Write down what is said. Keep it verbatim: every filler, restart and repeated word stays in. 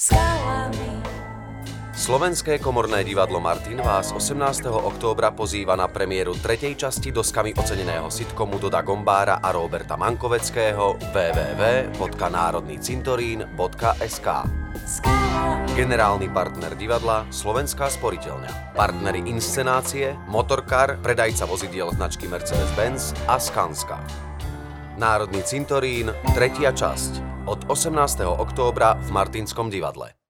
skalami. Slovenské komorné divadlo Martin vás osemnásteho októbra pozýva na premiéru tretej časti doskami oceneného sitcomu Doda Gombára a Róberta Mankoveckého w w w bodka národný cintorín bodka es ká. Generálny partner divadla Slovenská sporiteľňa. Partneri inscenácie Motorkar, predajca vozidiel značky Mercedes-Benz a Skanska. Národný cintorín, tretia časť. Od osemnásteho októbra v Martinskom divadle.